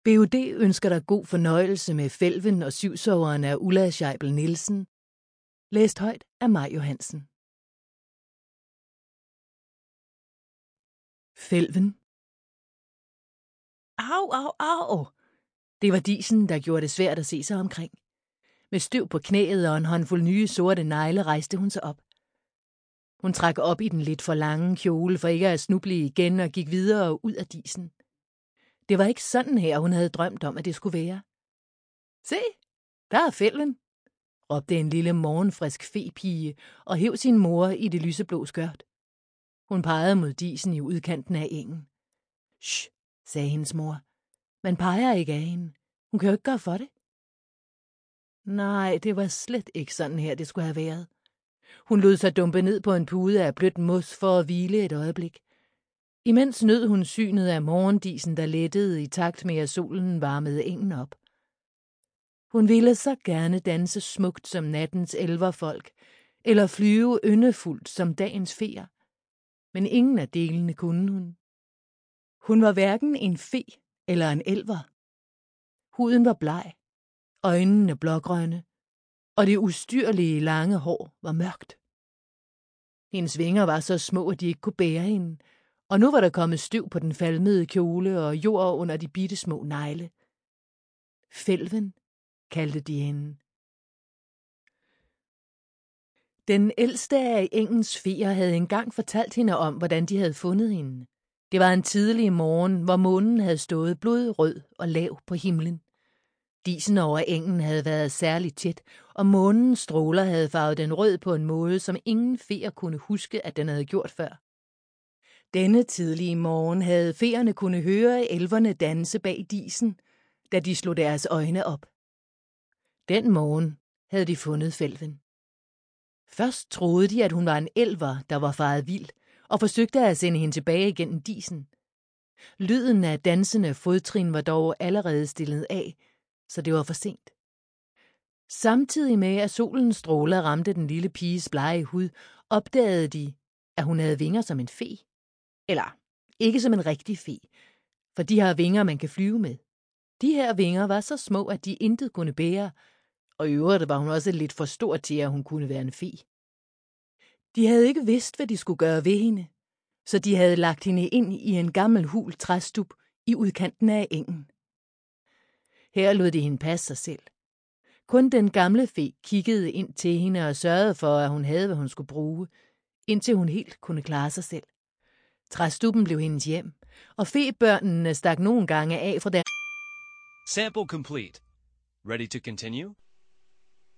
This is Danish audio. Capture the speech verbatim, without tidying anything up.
B U D ønsker dig god fornøjelse med Fælven og Syvsoveren af Ulla Scheibel Nielsen. Læst højt af Maj Johansen. Fælven. Au, au, au! Det var disen, der gjorde det svært at se sig omkring. Med støv på knæet og en håndfuld nye sorte negle rejste hun sig op. Hun trak op i den lidt for lange kjole for ikke at snuble igen og gik videre ud af disen. Det var ikke sådan her, hun havde drømt om, at det skulle være. Se, der er Fælven, råbte en lille morgenfrisk fepige og hev sin mor i det lyseblå skørt. Hun pegede mod disen i udkanten af engen. Shh, sagde hendes mor. Man peger ikke af hende. Hun kan jo ikke gøre for det. Nej, det var slet ikke sådan her, det skulle have været. Hun lod sig dumpe ned på en pude af blødt mos for at hvile et øjeblik. Imens nød hun synet af morgendisen, der lettede i takt med, at solen varmede engen op. Hun ville så gerne danse smukt som nattens elverfolk, eller flyve yndefuldt som dagens feer. Men ingen af delene kunne hun. Hun var hverken en fe eller en elver. Huden var bleg, øjnene blågrønne, og det ustyrlige lange hår var mørkt. Hendes vinger var så små, at de ikke kunne bære hende, og nu var der kommet støv på den falmede kjole og jord under de bitte små negle. Fælven, kaldte de hende. Den ældste af engens feer havde engang fortalt hende om, hvordan de havde fundet hende. Det var en tidlig morgen, hvor månen havde stået blodrød og lav på himlen. Disen over engen havde været særligt tæt, og månens stråler havde farvet den rød på en måde, som ingen feer kunne huske, at den havde gjort før. Denne tidlige morgen havde feerne kunne høre elverne danse bag disen, da de slog deres øjne op. Den morgen havde de fundet Fælven. Først troede de, at hun var en elver, der var faret vild, og forsøgte at sende hende tilbage gennem disen. Lyden af dansende fodtrin var dog allerede stillet af, så det var for sent. Samtidig med, at solens stråler ramte den lille piges blege hud, opdagede de, at hun havde vinger som en fe. Eller ikke som en rigtig fe, for de har vinger, man kan flyve med. De her vinger var så små, at de intet kunne bære, og i øvrigt var hun også lidt for stor til, at hun kunne være en fe. De havde ikke vidst, hvad de skulle gøre ved hende, så de havde lagt hende ind i en gammel hul træstup i udkanten af engen. Her lod de hende passe sig selv. Kun den gamle fe kiggede ind til hende og sørgede for, at hun havde, hvad hun skulle bruge, indtil hun helt kunne klare sig selv. Træstuppen blev hendes hjem, og febørnene stak nogle gange af fra der. Sample complete. Ready to continue?